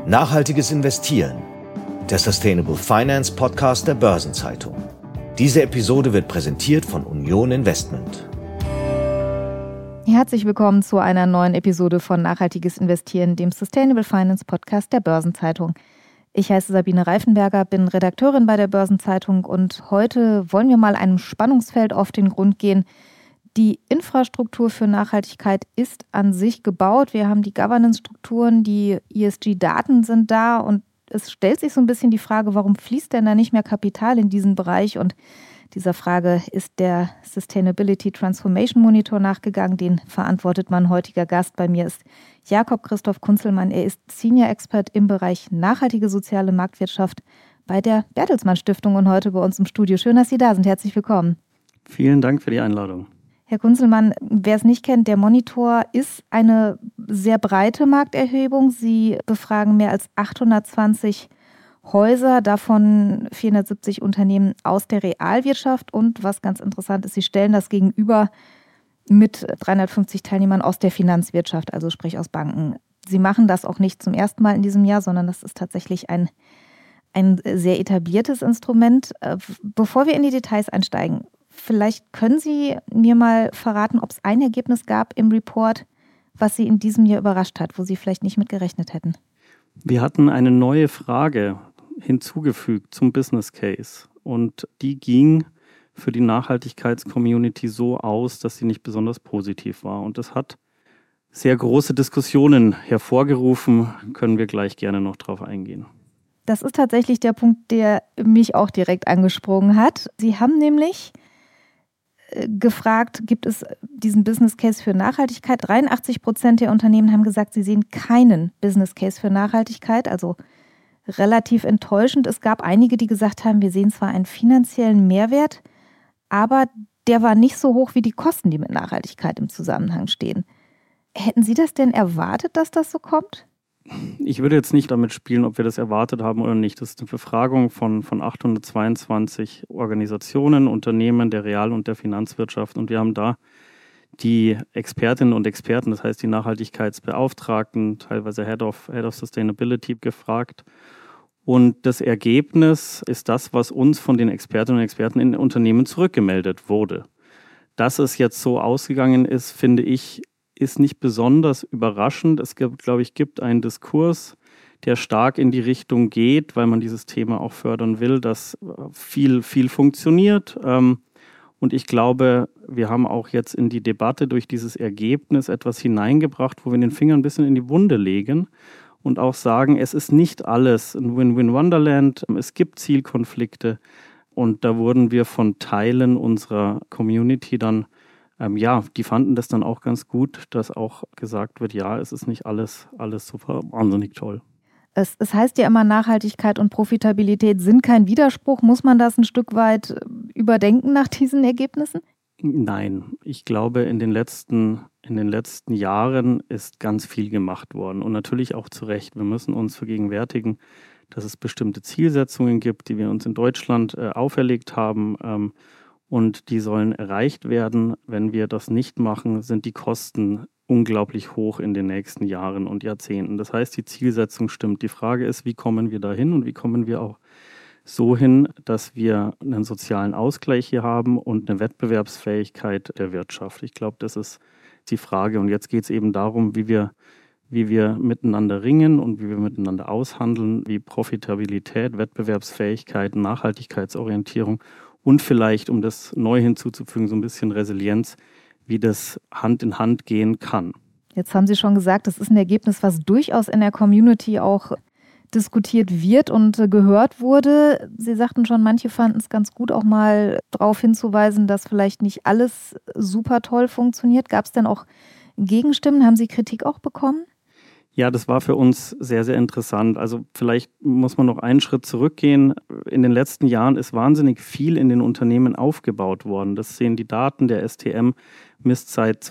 Nachhaltiges Investieren, der Sustainable Finance Podcast der Börsenzeitung. Diese Episode wird präsentiert von Union Investment. Herzlich willkommen zu einer neuen Episode von Nachhaltiges Investieren, dem Sustainable Finance Podcast der Börsenzeitung. Ich heiße Sabine Reifenberger, bin Redakteurin bei der Börsenzeitung und heute wollen wir mal einem Spannungsfeld auf den Grund gehen. Die Infrastruktur für Nachhaltigkeit ist an sich gebaut. Wir haben die Governance-Strukturen, die ESG-Daten sind da und es stellt sich so ein bisschen die Frage, warum fließt denn da nicht mehr Kapital in diesen Bereich? Und dieser Frage ist der Sustainability Transformation Monitor nachgegangen. Den verantwortet mein heutiger Gast. Bei mir ist Jakob Christoph Kunzelmann. Er ist Senior Expert im Bereich nachhaltige soziale Marktwirtschaft bei der Bertelsmann Stiftung und heute bei uns im Studio. Schön, dass Sie da sind. Herzlich willkommen. Vielen Dank für die Einladung. Herr Kunzelmann, wer es nicht kennt, der Monitor ist eine sehr breite Markterhebung. Sie befragen mehr als 820 Häuser, davon 470 Unternehmen aus der Realwirtschaft und was ganz interessant ist, Sie stellen das gegenüber mit 350 Teilnehmern aus der Finanzwirtschaft, also sprich aus Banken. Sie machen das auch nicht zum ersten Mal in diesem Jahr, sondern das ist tatsächlich ein sehr etabliertes Instrument. Bevor wir in die Details einsteigen, vielleicht können Sie mir mal verraten, ob es ein Ergebnis gab im Report, was Sie in diesem Jahr überrascht hat, wo Sie vielleicht nicht mit gerechnet hätten. Wir hatten eine neue Frage hinzugefügt zum Business Case und die ging für die Nachhaltigkeitscommunity so aus, dass sie nicht besonders positiv war. Und das hat sehr große Diskussionen hervorgerufen, können wir gleich gerne noch drauf eingehen. Das ist tatsächlich der Punkt, der mich auch direkt angesprungen hat. Sie haben nämlich gefragt, gibt es diesen Business Case für Nachhaltigkeit? 83% der Unternehmen haben gesagt, sie sehen keinen Business Case für Nachhaltigkeit, also relativ enttäuschend. Es gab einige, die gesagt haben, wir sehen zwar einen finanziellen Mehrwert, aber der war nicht so hoch wie die Kosten, die mit Nachhaltigkeit im Zusammenhang stehen. Hätten Sie das denn erwartet, dass das so kommt? Ich würde jetzt nicht damit spielen, ob wir das erwartet haben oder nicht. Das ist eine Befragung von 822 Organisationen, Unternehmen der Real- und der Finanzwirtschaft. Und wir haben da die Expertinnen und Experten, das heißt die Nachhaltigkeitsbeauftragten, teilweise Head of Sustainability gefragt. Und das Ergebnis ist das, was uns von den Expertinnen und Experten in den Unternehmen zurückgemeldet wurde. Dass es jetzt so ausgegangen ist, finde ich, ist nicht besonders überraschend. Es gibt einen Diskurs, der stark in die Richtung geht, weil man dieses Thema auch fördern will, dass viel funktioniert. Und ich glaube, wir haben auch jetzt in die Debatte durch dieses Ergebnis etwas hineingebracht, wo wir den Finger ein bisschen in die Wunde legen und auch sagen, es ist nicht alles ein Win-Win-Wonderland. Es gibt Zielkonflikte und da wurden wir von Teilen unserer Community dann die fanden das dann auch ganz gut, dass auch gesagt wird, ja, es ist nicht alles super wahnsinnig toll. Es heißt ja immer, Nachhaltigkeit und Profitabilität sind kein Widerspruch. Muss man das ein Stück weit überdenken nach diesen Ergebnissen? Nein, ich glaube, in den letzten Jahren ist ganz viel gemacht worden und natürlich auch zu Recht. Wir müssen uns vergegenwärtigen, dass es bestimmte Zielsetzungen gibt, die wir uns in Deutschland auferlegt haben, und die sollen erreicht werden. Wenn wir das nicht machen, sind die Kosten unglaublich hoch in den nächsten Jahren und Jahrzehnten. Das heißt, die Zielsetzung stimmt. Die Frage ist, wie kommen wir dahin und wie kommen wir auch so hin, dass wir einen sozialen Ausgleich hier haben und eine Wettbewerbsfähigkeit der Wirtschaft. Ich glaube, das ist die Frage. Und jetzt geht es eben darum, wie wir miteinander ringen und wie wir miteinander aushandeln, wie Profitabilität, Wettbewerbsfähigkeit, Nachhaltigkeitsorientierung und vielleicht, um das neu hinzuzufügen, so ein bisschen Resilienz, wie das Hand in Hand gehen kann. Jetzt haben Sie schon gesagt, das ist ein Ergebnis, was durchaus in der Community auch diskutiert wird und gehört wurde. Sie sagten schon, manche fanden es ganz gut, auch mal darauf hinzuweisen, dass vielleicht nicht alles super toll funktioniert. Gab es denn auch Gegenstimmen? Haben Sie Kritik auch bekommen? Ja, das war für uns sehr, sehr interessant. Also vielleicht muss man noch einen Schritt zurückgehen. In den letzten Jahren ist wahnsinnig viel in den Unternehmen aufgebaut worden. Das sehen die Daten. Der STM misst seit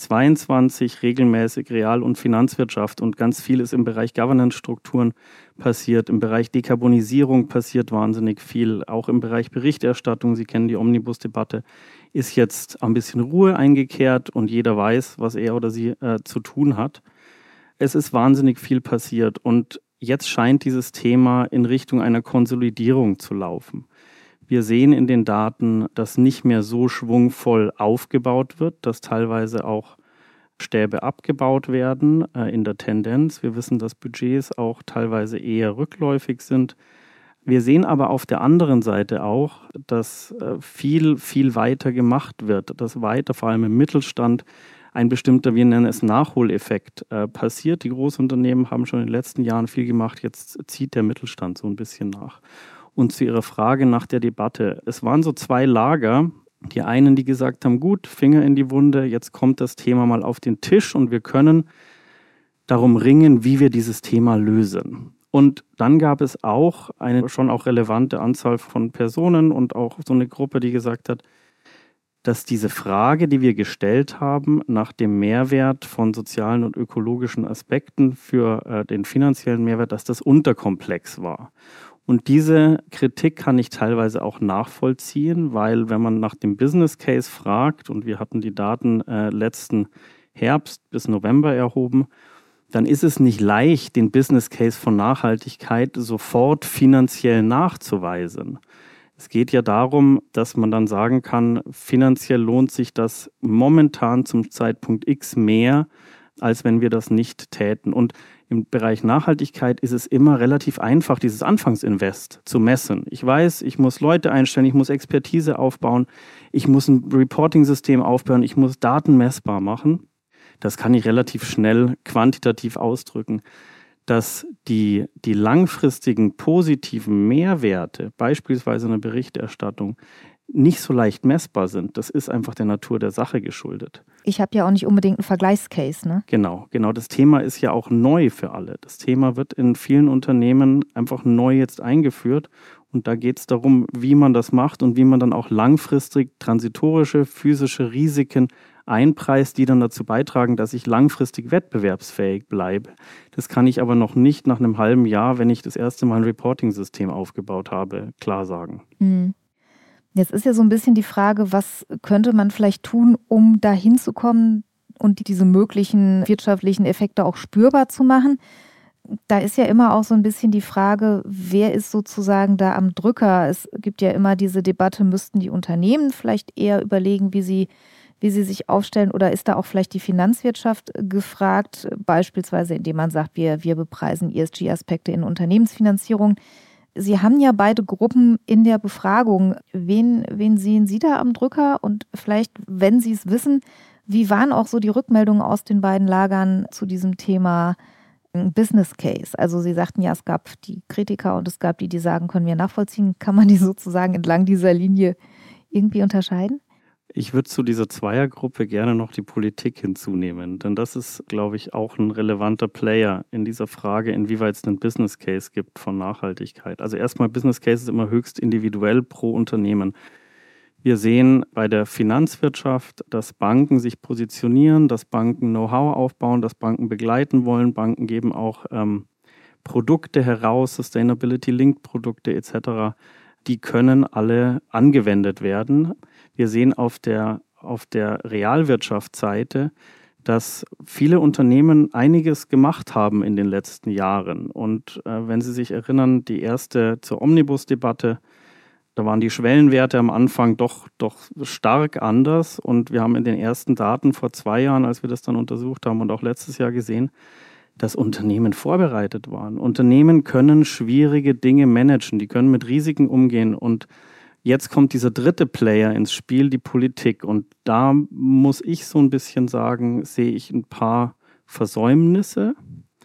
2022 regelmäßig Real- und Finanzwirtschaft und ganz viel ist im Bereich Governance-Strukturen passiert. Im Bereich Dekarbonisierung passiert wahnsinnig viel. Auch im Bereich Berichterstattung, Sie kennen die Omnibus-Debatte, ist jetzt ein bisschen Ruhe eingekehrt und jeder weiß, was er oder sie zu tun hat. Es ist wahnsinnig viel passiert und jetzt scheint dieses Thema in Richtung einer Konsolidierung zu laufen. Wir sehen in den Daten, dass nicht mehr so schwungvoll aufgebaut wird, dass teilweise auch Stäbe abgebaut werden in der Tendenz. Wir wissen, dass Budgets auch teilweise eher rückläufig sind. Wir sehen aber auf der anderen Seite auch, dass viel weiter gemacht wird, dass weiter, vor allem im Mittelstand, ein bestimmter, wir nennen es Nachholeffekt, passiert. Die Großunternehmen haben schon in den letzten Jahren viel gemacht, jetzt zieht der Mittelstand so ein bisschen nach. Und zu Ihrer Frage nach der Debatte. Es waren so zwei Lager. Die einen, die gesagt haben, gut, Finger in die Wunde, jetzt kommt das Thema mal auf den Tisch und wir können darum ringen, wie wir dieses Thema lösen. Und dann gab es auch eine schon auch relevante Anzahl von Personen und auch so eine Gruppe, die gesagt hat, dass diese Frage, die wir gestellt haben, nach dem Mehrwert von sozialen und ökologischen Aspekten für den finanziellen Mehrwert, dass das unterkomplex war. Und diese Kritik kann ich teilweise auch nachvollziehen, weil wenn man nach dem Business Case fragt, und wir hatten die Daten letzten Herbst bis November erhoben, dann ist es nicht leicht, den Business Case von Nachhaltigkeit sofort finanziell nachzuweisen. Es geht ja darum, dass man dann sagen kann, finanziell lohnt sich das momentan zum Zeitpunkt X mehr, als wenn wir das nicht täten. Und im Bereich Nachhaltigkeit ist es immer relativ einfach, dieses Anfangsinvest zu messen. Ich weiß, ich muss Leute einstellen, ich muss Expertise aufbauen, ich muss ein Reporting-System aufbauen, ich muss Daten messbar machen. Das kann ich relativ schnell quantitativ ausdrücken. Dass die langfristigen positiven Mehrwerte, beispielsweise eine Berichterstattung, nicht so leicht messbar sind. Das ist einfach der Natur der Sache geschuldet. Ich habe ja auch nicht unbedingt einen Vergleichscase, ne? Genau. Das Thema ist ja auch neu für alle. Das Thema wird in vielen Unternehmen einfach neu jetzt eingeführt. Und da geht es darum, wie man das macht und wie man dann auch langfristig transitorische, physische Risiken einpreist, die dann dazu beitragen, dass ich langfristig wettbewerbsfähig bleibe. Das kann ich aber noch nicht nach einem halben Jahr, wenn ich das erste Mal ein Reporting-System aufgebaut habe, klar sagen. Jetzt ist ja so ein bisschen die Frage, was könnte man vielleicht tun, um da hinzukommen und diese möglichen wirtschaftlichen Effekte auch spürbar zu machen. Da ist ja immer auch so ein bisschen die Frage, wer ist sozusagen da am Drücker? Es gibt ja immer diese Debatte, müssten die Unternehmen vielleicht eher überlegen, wie sie sich aufstellen, oder ist da auch vielleicht die Finanzwirtschaft gefragt, beispielsweise indem man sagt, wir bepreisen ESG-Aspekte in Unternehmensfinanzierung. Sie haben ja beide Gruppen in der Befragung. Wen sehen Sie da am Drücker? Und vielleicht, wenn Sie es wissen, wie waren auch so die Rückmeldungen aus den beiden Lagern zu diesem Thema Business Case? Also Sie sagten ja, es gab die Kritiker und es gab die sagen, können wir nachvollziehen. Kann man die sozusagen entlang dieser Linie irgendwie unterscheiden? Ich würde zu dieser Zweiergruppe gerne noch die Politik hinzunehmen, denn das ist, glaube ich, auch ein relevanter Player in dieser Frage, inwieweit es einen Business Case gibt von Nachhaltigkeit. Also erstmal, Business Case ist immer höchst individuell pro Unternehmen. Wir sehen bei der Finanzwirtschaft, dass Banken sich positionieren, dass Banken Know-how aufbauen, dass Banken begleiten wollen. Banken geben auch Produkte heraus, Sustainability-Linked-Produkte etc., die können alle angewendet werden. Wir sehen auf der Realwirtschaftsseite, dass viele Unternehmen einiges gemacht haben in den letzten Jahren. Und wenn Sie sich erinnern, die erste zur Omnibus-Debatte, da waren die Schwellenwerte am Anfang doch stark anders. Und wir haben in den ersten Daten vor 2 Jahren, als wir das dann untersucht haben und auch letztes Jahr gesehen, dass Unternehmen vorbereitet waren. Unternehmen können schwierige Dinge managen, die können mit Risiken umgehen. Und jetzt kommt dieser dritte Player ins Spiel, die Politik. Und da muss ich so ein bisschen sagen, sehe ich ein paar Versäumnisse,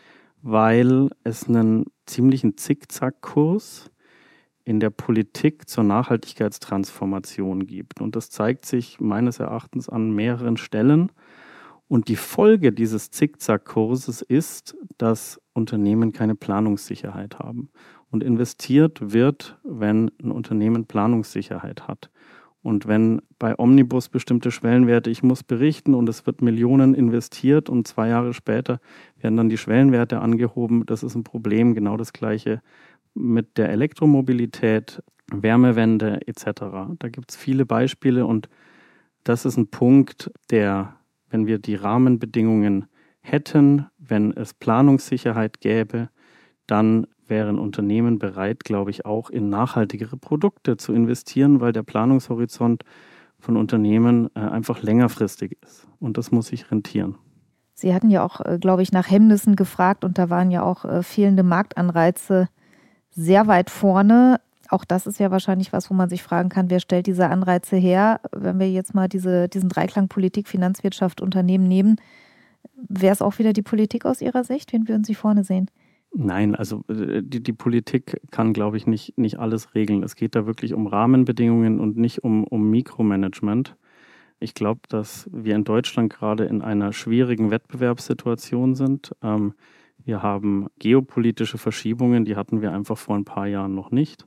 weil es einen ziemlichen Zickzackkurs in der Politik zur Nachhaltigkeitstransformation gibt. Und das zeigt sich meines Erachtens an mehreren Stellen. Und die Folge dieses Zickzackkurses ist, dass Unternehmen keine Planungssicherheit haben. Und investiert wird, wenn ein Unternehmen Planungssicherheit hat. Und wenn bei Omnibus bestimmte Schwellenwerte, ich muss berichten und es wird Millionen investiert und 2 Jahre später werden dann die Schwellenwerte angehoben, das ist ein Problem. Genau das Gleiche mit der Elektromobilität, Wärmewende etc. Da gibt es viele Beispiele und das ist ein Punkt, der, wenn wir die Rahmenbedingungen hätten, wenn es Planungssicherheit gäbe, dann wären Unternehmen bereit, glaube ich, auch in nachhaltigere Produkte zu investieren, weil der Planungshorizont von Unternehmen einfach längerfristig ist. Und das muss sich rentieren. Sie hatten ja auch, glaube ich, nach Hemmnissen gefragt und da waren ja auch fehlende Marktanreize sehr weit vorne. Auch das ist ja wahrscheinlich was, wo man sich fragen kann, wer stellt diese Anreize her? Wenn wir jetzt mal diesen Dreiklang Politik, Finanzwirtschaft, Unternehmen nehmen, wäre es auch wieder die Politik aus Ihrer Sicht? Wen würden Sie vorne sehen? Nein, also die Politik kann, glaube ich, nicht alles regeln. Es geht da wirklich um Rahmenbedingungen und nicht um Mikromanagement. Ich glaube, dass wir in Deutschland gerade in einer schwierigen Wettbewerbssituation sind. Wir haben geopolitische Verschiebungen, die hatten wir einfach vor ein paar Jahren noch nicht.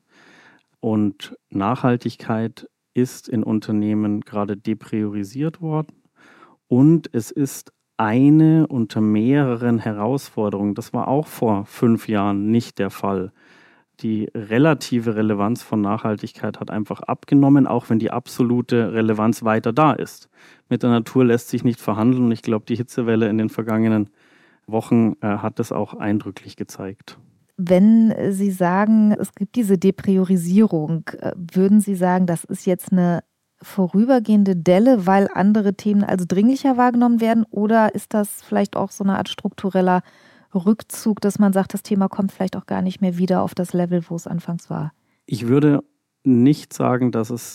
Und Nachhaltigkeit ist in Unternehmen gerade depriorisiert worden. Und es ist eine unter mehreren Herausforderungen. Das war auch vor 5 Jahren nicht der Fall. Die relative Relevanz von Nachhaltigkeit hat einfach abgenommen, auch wenn die absolute Relevanz weiter da ist. Mit der Natur lässt sich nicht verhandeln und ich glaube, die Hitzewelle in den vergangenen Wochen hat das auch eindrücklich gezeigt. Wenn Sie sagen, es gibt diese Depriorisierung, würden Sie sagen, das ist jetzt eine vorübergehende Delle, weil andere Themen als dringlicher wahrgenommen werden? Oder ist das vielleicht auch so eine Art struktureller Rückzug, dass man sagt, das Thema kommt vielleicht auch gar nicht mehr wieder auf das Level, wo es anfangs war? Ich würde nicht sagen,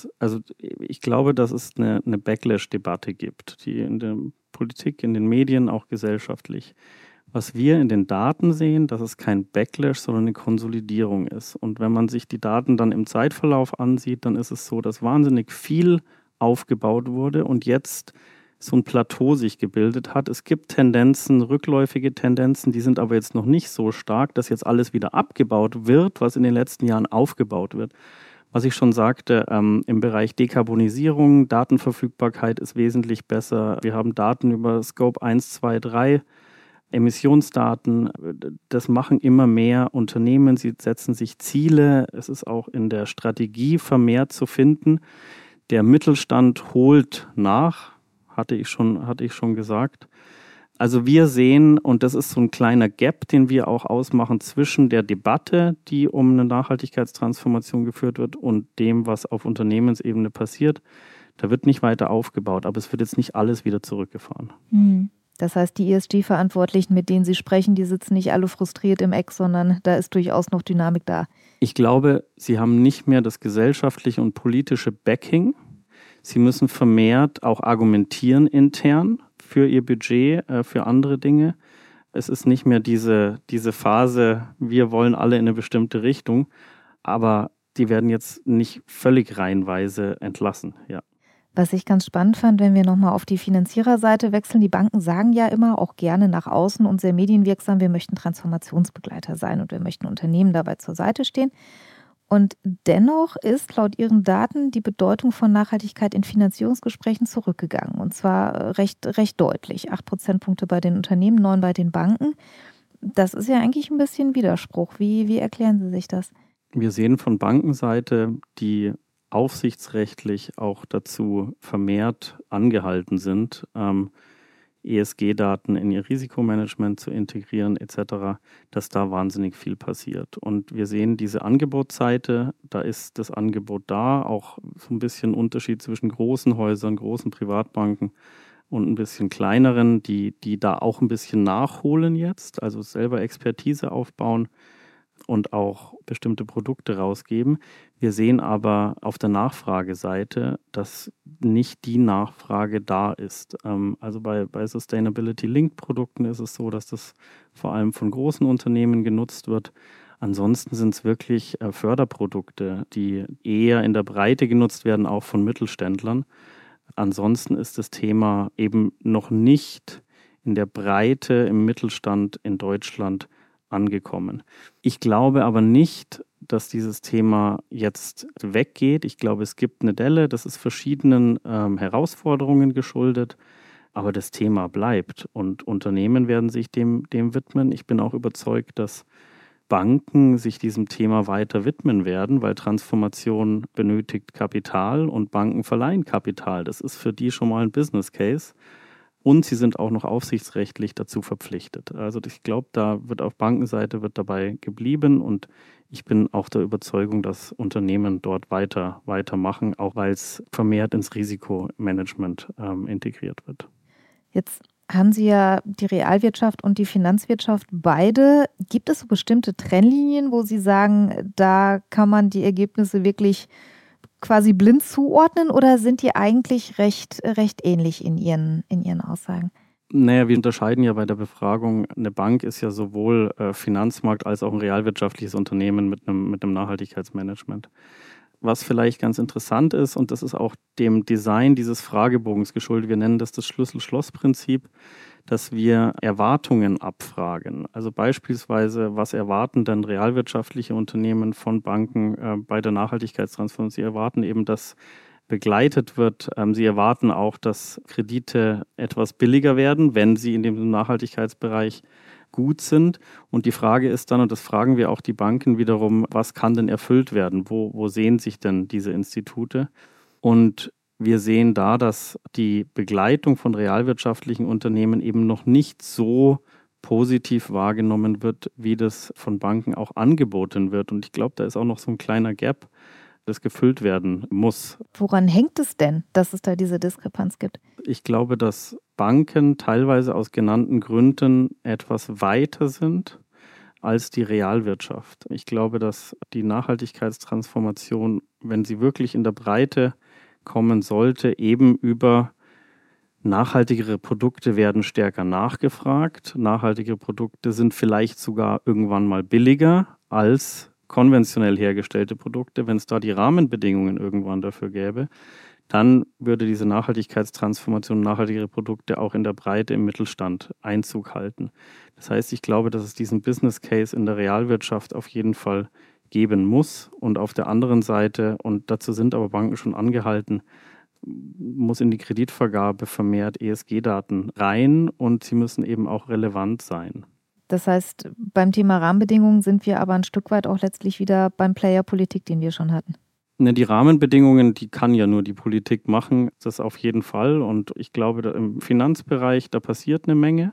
ich glaube, dass es eine Backlash-Debatte gibt, die in der Politik, in den Medien, auch gesellschaftlich. Was wir in den Daten sehen, dass es kein Backlash, sondern eine Konsolidierung ist. Und wenn man sich die Daten dann im Zeitverlauf ansieht, dann ist es so, dass wahnsinnig viel aufgebaut wurde und jetzt so ein Plateau sich gebildet hat. Es gibt Tendenzen, rückläufige Tendenzen, die sind aber jetzt noch nicht so stark, dass jetzt alles wieder abgebaut wird, was in den letzten Jahren aufgebaut wird. Was ich schon sagte, im Bereich Dekarbonisierung, Datenverfügbarkeit ist wesentlich besser. Wir haben Daten über Scope 1, 2, 3, Emissionsdaten, das machen immer mehr Unternehmen, sie setzen sich Ziele, es ist auch in der Strategie vermehrt zu finden. Der Mittelstand holt nach, hatte ich schon gesagt. Also wir sehen, und das ist so ein kleiner Gap, den wir auch ausmachen zwischen der Debatte, die um eine Nachhaltigkeitstransformation geführt wird, und dem, was auf Unternehmensebene passiert. Da wird nicht weiter aufgebaut, aber es wird jetzt nicht alles wieder zurückgefahren. Das heißt, die ESG-Verantwortlichen, mit denen Sie sprechen, die sitzen nicht alle frustriert im Eck, sondern da ist durchaus noch Dynamik da. Ich glaube, sie haben nicht mehr das gesellschaftliche und politische Backing. Sie müssen vermehrt auch argumentieren intern für ihr Budget, für andere Dinge. Es ist nicht mehr diese Phase, wir wollen alle in eine bestimmte Richtung, aber die werden jetzt nicht völlig reihenweise entlassen, ja. Was ich ganz spannend fand, wenn wir nochmal auf die Finanziererseite wechseln, die Banken sagen ja immer, auch gerne nach außen und sehr medienwirksam, wir möchten Transformationsbegleiter sein und wir möchten Unternehmen dabei zur Seite stehen. Und dennoch ist laut ihren Daten die Bedeutung von Nachhaltigkeit in Finanzierungsgesprächen zurückgegangen. Und zwar recht deutlich. 8 Prozentpunkte bei den Unternehmen, 9 bei den Banken. Das ist ja eigentlich ein bisschen Widerspruch. Wie erklären Sie sich das? Wir sehen von Bankenseite, die aufsichtsrechtlich auch dazu vermehrt angehalten sind, ESG-Daten in ihr Risikomanagement zu integrieren etc., dass da wahnsinnig viel passiert. Und wir sehen diese Angebotsseite, da ist das Angebot da, auch so ein bisschen Unterschied zwischen großen Häusern, großen Privatbanken und ein bisschen kleineren, die da auch ein bisschen nachholen jetzt, also selber Expertise aufbauen und auch bestimmte Produkte rausgeben. Wir sehen aber auf der Nachfrageseite, dass nicht die Nachfrage da ist. Also bei Sustainability-Linked-Produkten ist es so, dass das vor allem von großen Unternehmen genutzt wird. Ansonsten sind es wirklich Förderprodukte, die eher in der Breite genutzt werden, auch von Mittelständlern. Ansonsten ist das Thema eben noch nicht in der Breite im Mittelstand in Deutschland angekommen. Ich glaube aber nicht, dass dieses Thema jetzt weggeht. Ich glaube, es gibt eine Delle, das ist verschiedenen Herausforderungen geschuldet, aber das Thema bleibt und Unternehmen werden sich dem widmen. Ich bin auch überzeugt, dass Banken sich diesem Thema weiter widmen werden, weil Transformation benötigt Kapital und Banken verleihen Kapital. Das ist für die schon mal ein Business Case. und sie sind auch noch aufsichtsrechtlich dazu verpflichtet. Also ich glaube, da wird auf Bankenseite dabei geblieben und ich bin auch der Überzeugung, dass Unternehmen dort weitermachen, auch weil es vermehrt ins Risikomanagement integriert wird. Jetzt haben Sie ja die Realwirtschaft und die Finanzwirtschaft beide. Gibt es so bestimmte Trennlinien, wo Sie sagen, da kann man die Ergebnisse wirklich quasi blind zuordnen oder sind die eigentlich recht ähnlich in ihren Aussagen? Naja, wir unterscheiden ja bei der Befragung, eine Bank ist ja sowohl Finanzmarkt als auch ein realwirtschaftliches Unternehmen mit einem Nachhaltigkeitsmanagement. Was vielleicht ganz interessant ist, und das ist auch dem Design dieses Fragebogens geschuldet, wir nennen das Schlüssel-Schloss-Prinzip, dass wir Erwartungen abfragen. Also beispielsweise, was erwarten denn realwirtschaftliche Unternehmen von Banken bei der Nachhaltigkeitstransformation? Sie erwarten eben, dass begleitet wird. Sie erwarten auch, dass Kredite etwas billiger werden, wenn sie in dem Nachhaltigkeitsbereich gut sind. Und die Frage ist dann, und das fragen wir auch die Banken wiederum, was kann denn erfüllt werden? Wo sehen sich denn diese Institute? Und wir sehen da, dass die Begleitung von realwirtschaftlichen Unternehmen eben noch nicht so positiv wahrgenommen wird, wie das von Banken auch angeboten wird. Und ich glaube, da ist auch noch so ein kleiner Gap, das gefüllt werden muss. Woran hängt es denn, dass es da diese Diskrepanz gibt? Ich glaube, dass Banken teilweise aus genannten Gründen etwas weiter sind als die Realwirtschaft. Ich glaube, dass die Nachhaltigkeitstransformation, wenn sie wirklich in der Breite kommen sollte, eben über nachhaltigere Produkte werden stärker nachgefragt. Nachhaltige Produkte sind vielleicht sogar irgendwann mal billiger als konventionell hergestellte Produkte. Wenn es da die Rahmenbedingungen irgendwann dafür gäbe, dann würde diese Nachhaltigkeitstransformation, nachhaltigere Produkte auch in der Breite im Mittelstand Einzug halten. Das heißt, ich glaube, dass es diesen Business Case in der Realwirtschaft auf jeden Fall geben muss. Und auf der anderen Seite, und dazu sind aber Banken schon angehalten, muss in die Kreditvergabe vermehrt ESG-Daten rein und sie müssen eben auch relevant sein. Das heißt, beim Thema Rahmenbedingungen sind wir aber ein Stück weit auch letztlich wieder beim Player Politik, den wir schon hatten. Die Rahmenbedingungen, die kann ja nur die Politik machen, das auf jeden Fall. Und ich glaube, im Finanzbereich, da passiert eine Menge.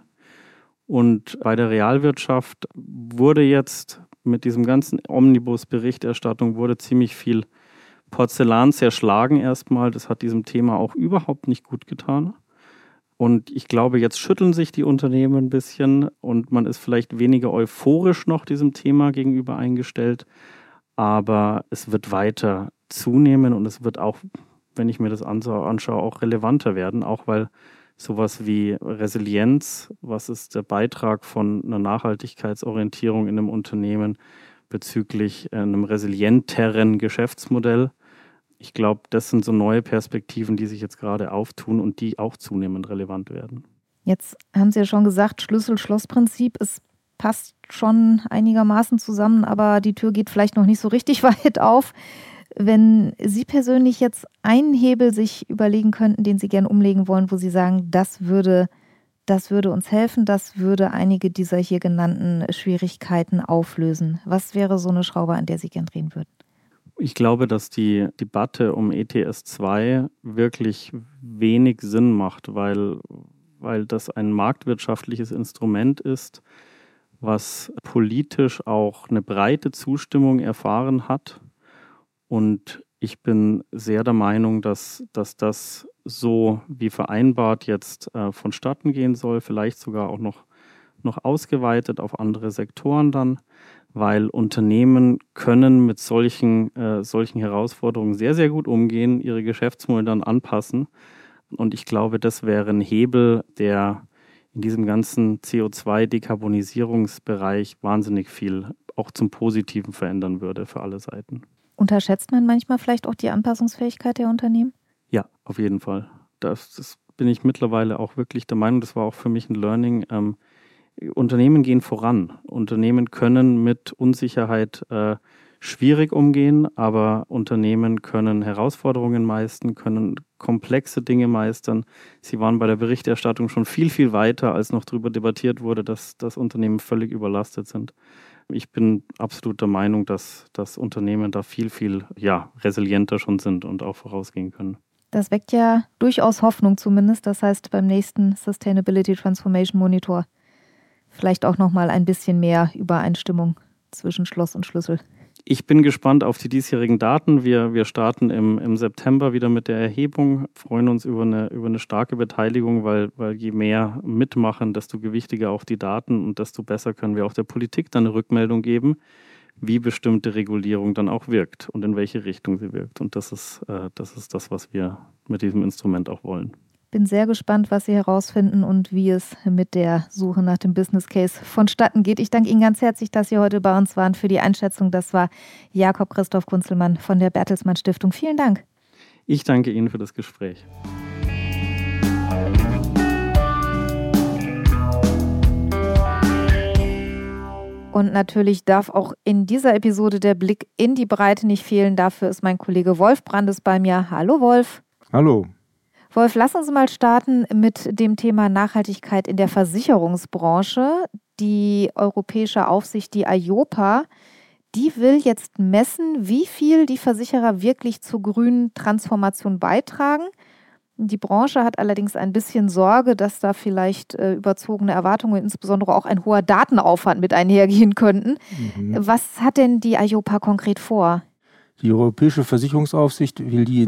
Und bei der Realwirtschaft wurde jetzt mit diesem ganzen Omnibus-Berichterstattung wurde ziemlich viel Porzellan zerschlagen erstmal. Das hat diesem Thema auch überhaupt nicht gut getan. Und ich glaube, jetzt schütteln sich die Unternehmen ein bisschen und man ist vielleicht weniger euphorisch noch diesem Thema gegenüber eingestellt. Aber es wird weiter zunehmen und es wird auch, wenn ich mir das anschaue, auch relevanter werden, auch weil sowas wie Resilienz, was ist der Beitrag von einer Nachhaltigkeitsorientierung in einem Unternehmen bezüglich einem resilienteren Geschäftsmodell. Ich glaube, das sind so neue Perspektiven, die sich jetzt gerade auftun und die auch zunehmend relevant werden. Jetzt haben Sie ja schon gesagt, Schlüssel-Schloss-Prinzip, es passt schon einigermaßen zusammen, aber die Tür geht vielleicht noch nicht so richtig weit auf. Wenn Sie persönlich jetzt einen Hebel sich überlegen könnten, den Sie gerne umlegen wollen, wo Sie sagen, das würde uns helfen, das würde einige dieser hier genannten Schwierigkeiten auflösen. Was wäre so eine Schraube, an der Sie gern drehen würden? Ich glaube, dass die Debatte um ETS2 wirklich wenig Sinn macht, weil das ein marktwirtschaftliches Instrument ist, was politisch auch eine breite Zustimmung erfahren hat. Und ich bin sehr der Meinung, dass das so wie vereinbart jetzt vonstatten gehen soll, vielleicht sogar auch noch ausgeweitet auf andere Sektoren dann, weil Unternehmen können mit solchen Herausforderungen sehr, sehr gut umgehen, ihre Geschäftsmodelle dann anpassen. Und ich glaube, das wäre ein Hebel, der in diesem ganzen CO2-Dekarbonisierungsbereich wahnsinnig viel auch zum Positiven verändern würde für alle Seiten. Unterschätzt man manchmal vielleicht auch die Anpassungsfähigkeit der Unternehmen? Ja, auf jeden Fall. Das bin ich mittlerweile auch wirklich der Meinung, das war auch für mich ein Learning. Unternehmen gehen voran. Unternehmen können mit Unsicherheit schwierig umgehen, aber Unternehmen können Herausforderungen meistern, können komplexe Dinge meistern. Sie waren bei der Berichterstattung schon viel, viel weiter, als noch darüber debattiert wurde, dass Unternehmen völlig überlastet sind. Ich bin absolut der Meinung, dass Unternehmen da viel, viel resilienter schon sind und auch vorausgehen können. Das weckt ja durchaus Hoffnung zumindest. Das heißt, beim nächsten Sustainability Transformation Monitor vielleicht auch nochmal ein bisschen mehr Übereinstimmung zwischen Schloss und Schlüssel. Ich bin gespannt auf die diesjährigen Daten. Wir starten im September wieder mit der Erhebung, freuen uns über eine starke Beteiligung, weil je mehr mitmachen, desto gewichtiger auch die Daten und desto besser können wir auch der Politik dann eine Rückmeldung geben, wie bestimmte Regulierung dann auch wirkt und in welche Richtung sie wirkt. Und das ist das, was wir mit diesem Instrument auch wollen. Bin sehr gespannt, was Sie herausfinden und wie es mit der Suche nach dem Business Case vonstatten geht. Ich danke Ihnen ganz herzlich, dass Sie heute bei uns waren für die Einschätzung. Das war Jakob Christoph Kunzelmann von der Bertelsmann Stiftung. Vielen Dank. Ich danke Ihnen für das Gespräch. Und natürlich darf auch in dieser Episode der Blick in die Breite nicht fehlen. Dafür ist mein Kollege Wolf Brandes bei mir. Hallo Wolf. Hallo. Wolf, lass uns mal starten mit dem Thema Nachhaltigkeit in der Versicherungsbranche. Die europäische Aufsicht, die EIOPA, die will jetzt messen, wie viel die Versicherer wirklich zur grünen Transformation beitragen. Die Branche hat allerdings ein bisschen Sorge, dass da vielleicht überzogene Erwartungen, insbesondere auch ein hoher Datenaufwand mit einhergehen könnten. Was hat denn die EIOPA konkret vor? Die Europäische Versicherungsaufsicht will die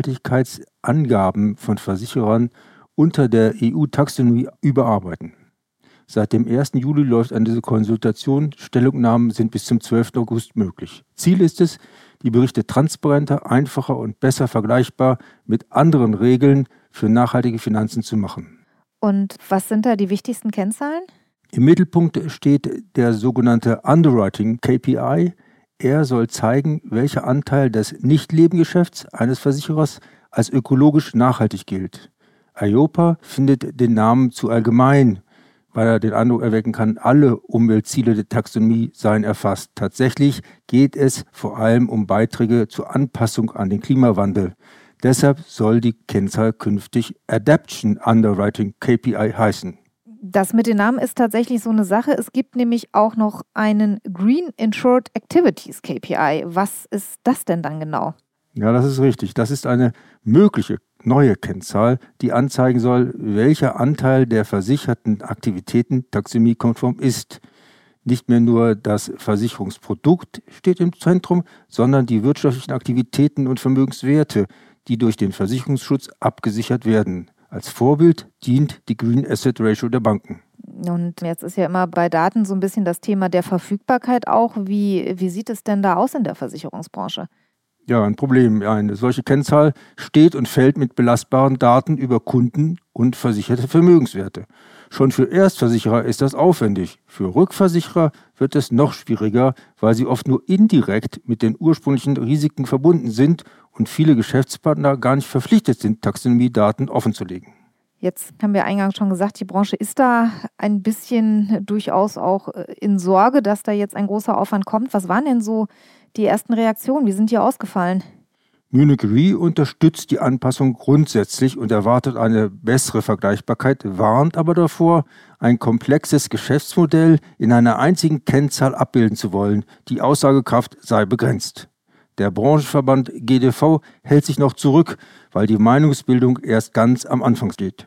Nachhaltigkeitsangaben von Versicherern unter der EU-Taxonomie überarbeiten. Seit dem 1. Juli läuft eine Konsultation. Stellungnahmen sind bis zum 12. August möglich. Ziel ist es, die Berichte transparenter, einfacher und besser vergleichbar mit anderen Regeln für nachhaltige Finanzen zu machen. Und was sind da die wichtigsten Kennzahlen? Im Mittelpunkt steht der sogenannte Underwriting KPI. Er soll zeigen, welcher Anteil des Nicht-Lebengeschäfts eines Versicherers als ökologisch nachhaltig gilt. EIOPA findet den Namen zu allgemein, weil er den Eindruck erwecken kann, alle Umweltziele der Taxonomie seien erfasst. Tatsächlich geht es vor allem um Beiträge zur Anpassung an den Klimawandel. Deshalb soll die Kennzahl künftig Adaption Underwriting KPI heißen. Das mit den Namen ist tatsächlich so eine Sache. Es gibt nämlich auch noch einen Green Insured Activities KPI. Was ist das denn dann genau? Ja, das ist richtig. Das ist eine mögliche neue Kennzahl, die anzeigen soll, welcher Anteil der versicherten Aktivitäten taxonomiekonform ist. Nicht mehr nur das Versicherungsprodukt steht im Zentrum, sondern die wirtschaftlichen Aktivitäten und Vermögenswerte, die durch den Versicherungsschutz abgesichert werden. Als Vorbild dient die Green Asset Ratio der Banken. Und jetzt ist ja immer bei Daten so ein bisschen das Thema der Verfügbarkeit auch. Wie sieht es denn da aus in der Versicherungsbranche? Ja, ein Problem. Eine solche Kennzahl steht und fällt mit belastbaren Daten über Kunden und versicherte Vermögenswerte. Schon für Erstversicherer ist das aufwendig. Für Rückversicherer wird es noch schwieriger, weil sie oft nur indirekt mit den ursprünglichen Risiken verbunden sind und viele Geschäftspartner gar nicht verpflichtet sind, Taxonomiedaten offenzulegen. Jetzt haben wir eingangs schon gesagt, die Branche ist da ein bisschen durchaus auch in Sorge, dass da jetzt ein großer Aufwand kommt. Was waren denn so die ersten Reaktionen? Wie sind die ausgefallen? Munich Re unterstützt die Anpassung grundsätzlich und erwartet eine bessere Vergleichbarkeit, warnt aber davor, ein komplexes Geschäftsmodell in einer einzigen Kennzahl abbilden zu wollen. Die Aussagekraft sei begrenzt. Der Branchenverband GDV hält sich noch zurück, weil die Meinungsbildung erst ganz am Anfang steht.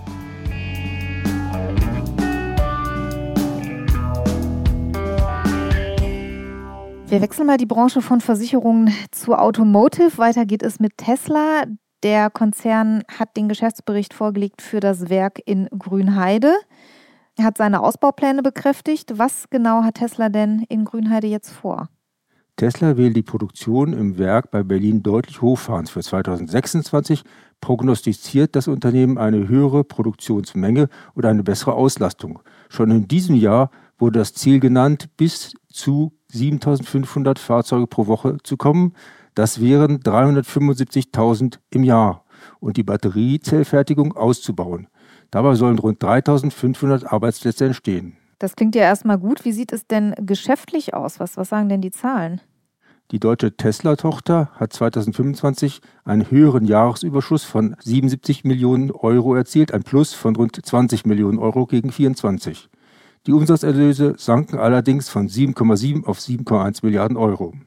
Wir wechseln mal die Branche von Versicherungen zu Automotive. Weiter geht es mit Tesla. Der Konzern hat den Geschäftsbericht vorgelegt für das Werk in Grünheide. Er hat seine Ausbaupläne bekräftigt. Was genau hat Tesla denn in Grünheide jetzt vor? Tesla will die Produktion im Werk bei Berlin deutlich hochfahren. Für 2026 prognostiziert das Unternehmen eine höhere Produktionsmenge und eine bessere Auslastung. Schon in diesem Jahr wurde das Ziel genannt, bis zu 7.500 Fahrzeuge pro Woche zu kommen. Das wären 375.000 im Jahr und die Batteriezellfertigung auszubauen. Dabei sollen rund 3.500 Arbeitsplätze entstehen. Das klingt ja erstmal gut. Wie sieht es denn geschäftlich aus? Was sagen denn die Zahlen? Die deutsche Tesla-Tochter hat 2025 einen höheren Jahresüberschuss von 77 Millionen Euro erzielt, ein Plus von rund 20 Millionen Euro gegen 24. Die Umsatzerlöse sanken allerdings von 7,7 auf 7,1 Milliarden Euro.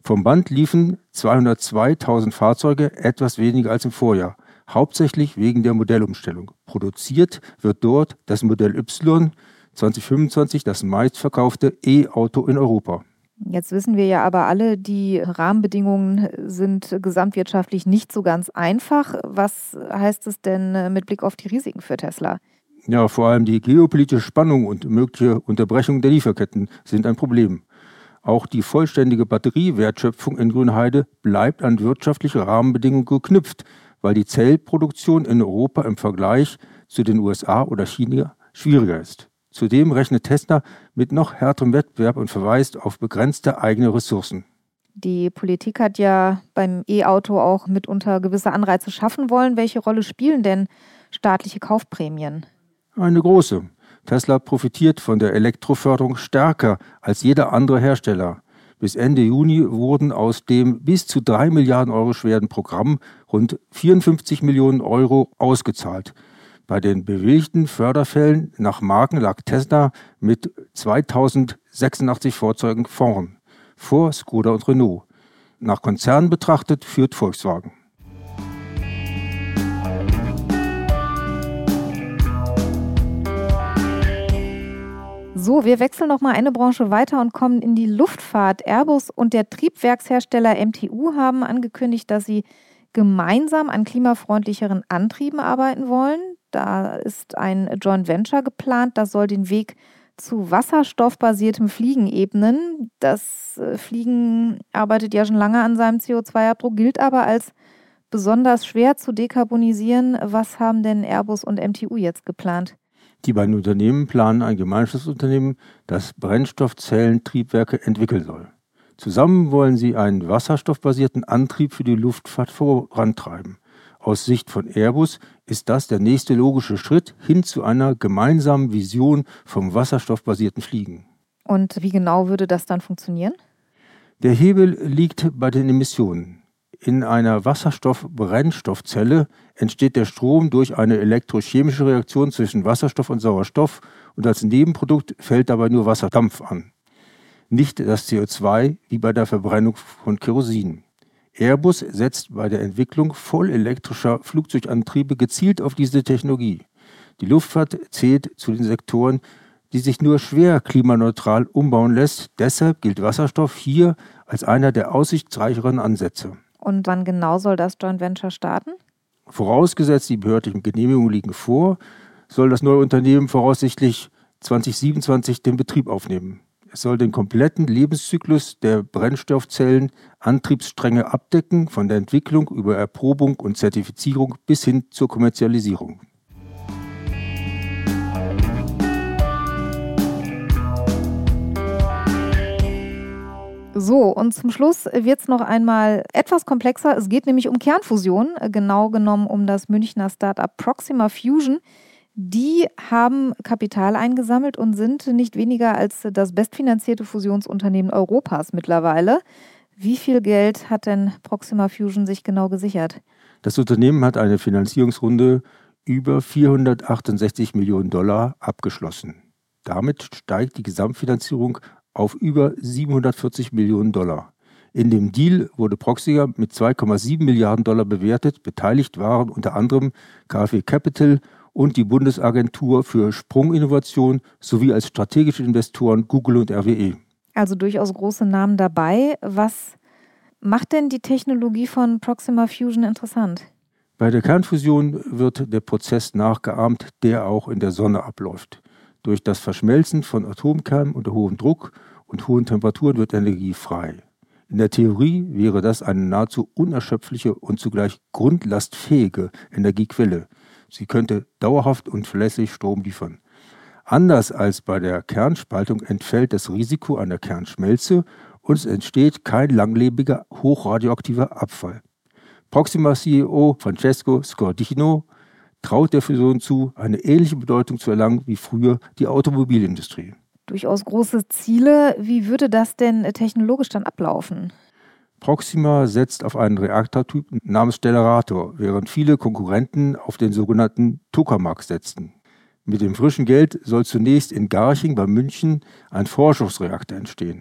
Vom Band liefen 202.000 Fahrzeuge, etwas weniger als im Vorjahr, hauptsächlich wegen der Modellumstellung. Produziert wird dort das Modell Y 2025, das meistverkaufte E-Auto in Europa. Jetzt wissen wir ja aber alle, die Rahmenbedingungen sind gesamtwirtschaftlich nicht so ganz einfach. Was heißt es denn mit Blick auf die Risiken für Tesla? Ja, vor allem die geopolitische Spannung und mögliche Unterbrechung der Lieferketten sind ein Problem. Auch die vollständige Batteriewertschöpfung in Grünheide bleibt an wirtschaftliche Rahmenbedingungen geknüpft, weil die Zellproduktion in Europa im Vergleich zu den USA oder China schwieriger ist. Zudem rechnet Tesla mit noch härterem Wettbewerb und verweist auf begrenzte eigene Ressourcen. Die Politik hat ja beim E-Auto auch mitunter gewisse Anreize schaffen wollen. Welche Rolle spielen denn staatliche Kaufprämien? Eine große. Tesla profitiert von der Elektroförderung stärker als jeder andere Hersteller. Bis Ende Juni wurden aus dem bis zu 3 Milliarden Euro schweren Programm rund 54 Millionen Euro ausgezahlt. Bei den bewilligten Förderfällen nach Marken lag Tesla mit 2086 Fahrzeugen vorn, vor Skoda und Renault. Nach Konzernen betrachtet führt Volkswagen. So, wir wechseln noch mal eine Branche weiter und kommen in die Luftfahrt. Airbus und der Triebwerkshersteller MTU haben angekündigt, dass sie gemeinsam an klimafreundlicheren Antrieben arbeiten wollen. Da ist ein Joint Venture geplant, das soll den Weg zu wasserstoffbasiertem Fliegen ebnen. Das Fliegen arbeitet ja schon lange an seinem CO2-Abdruck, gilt aber als besonders schwer zu dekarbonisieren. Was haben denn Airbus und MTU jetzt geplant? Die beiden Unternehmen planen ein Gemeinschaftsunternehmen, das Brennstoffzellentriebwerke entwickeln soll. Zusammen wollen sie einen wasserstoffbasierten Antrieb für die Luftfahrt vorantreiben. Aus Sicht von Airbus ist das der nächste logische Schritt hin zu einer gemeinsamen Vision vom wasserstoffbasierten Fliegen. Und wie genau würde das dann funktionieren? Der Hebel liegt bei den Emissionen. In einer Wasserstoff-Brennstoffzelle entsteht der Strom durch eine elektrochemische Reaktion zwischen Wasserstoff und Sauerstoff und als Nebenprodukt fällt dabei nur Wasserdampf an. Nicht das CO2 wie bei der Verbrennung von Kerosin. Airbus setzt bei der Entwicklung vollelektrischer Flugzeugantriebe gezielt auf diese Technologie. Die Luftfahrt zählt zu den Sektoren, die sich nur schwer klimaneutral umbauen lässt. Deshalb gilt Wasserstoff hier als einer der aussichtsreicheren Ansätze. Und wann genau soll das Joint Venture starten? Vorausgesetzt, die behördlichen Genehmigungen liegen vor, soll das neue Unternehmen voraussichtlich 2027 den Betrieb aufnehmen. Es soll den kompletten Lebenszyklus der Brennstoffzellen Antriebsstränge abdecken, von der Entwicklung über Erprobung und Zertifizierung bis hin zur Kommerzialisierung. So, und zum Schluss wird es noch einmal etwas komplexer. Es geht nämlich um Kernfusion, genau genommen um das Münchner Start-up Proxima Fusion. Die haben Kapital eingesammelt und sind nicht weniger als das bestfinanzierte Fusionsunternehmen Europas mittlerweile. Wie viel Geld hat denn Proxima Fusion sich genau gesichert? Das Unternehmen hat eine Finanzierungsrunde über 468 Millionen Dollar abgeschlossen. Damit steigt die Gesamtfinanzierung auf über 740 Millionen Dollar. In dem Deal wurde Proxima mit 2,7 Milliarden Dollar bewertet. Beteiligt waren unter anderem KfW Capital und die Bundesagentur für Sprunginnovation sowie als strategische Investoren Google und RWE. Also durchaus große Namen dabei. Was macht denn die Technologie von Proxima Fusion interessant? Bei der Kernfusion wird der Prozess nachgeahmt, der auch in der Sonne abläuft. Durch das Verschmelzen von Atomkernen unter hohem Druck und hohen Temperaturen wird Energie frei. In der Theorie wäre das eine nahezu unerschöpfliche und zugleich grundlastfähige Energiequelle. Sie könnte dauerhaft und verlässlich Strom liefern. Anders als bei der Kernspaltung entfällt das Risiko einer Kernschmelze und es entsteht kein langlebiger, hochradioaktiver Abfall. Proxima CEO Francesco Scordino traut der Fusion zu, eine ähnliche Bedeutung zu erlangen wie früher die Automobilindustrie. Durchaus große Ziele. Wie würde das denn technologisch dann ablaufen? Proxima setzt auf einen Reaktortyp namens Stellarator, während viele Konkurrenten auf den sogenannten Tokamak setzten. Mit dem frischen Geld soll zunächst in Garching bei München ein Forschungsreaktor entstehen.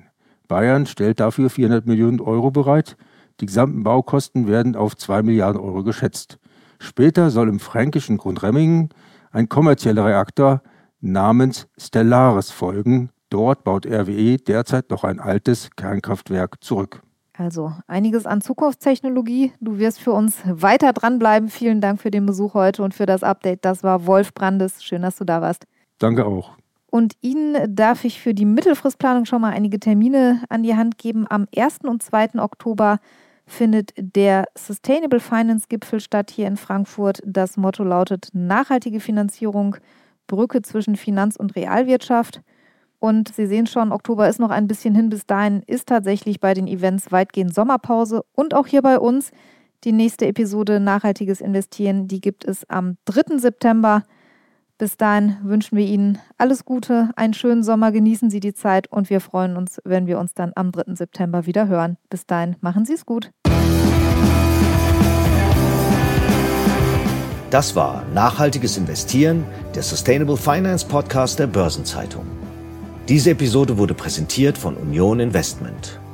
Bayern stellt dafür 400 Millionen Euro bereit. Die gesamten Baukosten werden auf 2 Milliarden Euro geschätzt. Später soll im fränkischen Grundremmingen ein kommerzieller Reaktor namens Stellaris folgen. Dort baut RWE derzeit noch ein altes Kernkraftwerk zurück. Also einiges an Zukunftstechnologie. Du wirst für uns weiter dranbleiben. Vielen Dank für den Besuch heute und für das Update. Das war Wolf Brandes. Schön, dass du da warst. Danke auch. Und Ihnen darf ich für die Mittelfristplanung schon mal einige Termine an die Hand geben. Am 1. und 2. Oktober findet der Sustainable Finance Gipfel statt hier in Frankfurt. Das Motto lautet nachhaltige Finanzierung, Brücke zwischen Finanz- und Realwirtschaft. Und Sie sehen schon, Oktober ist noch ein bisschen hin. Bis dahin ist tatsächlich bei den Events weitgehend Sommerpause. Und auch hier bei uns die nächste Episode Nachhaltiges Investieren, die gibt es am 3. September. Bis dahin wünschen wir Ihnen alles Gute, einen schönen Sommer, genießen Sie die Zeit und wir freuen uns, wenn wir uns dann am 3. September wieder hören. Bis dahin, machen Sie es gut. Das war Nachhaltiges Investieren, der Sustainable Finance Podcast der Börsenzeitung. Diese Episode wurde präsentiert von Union Investment.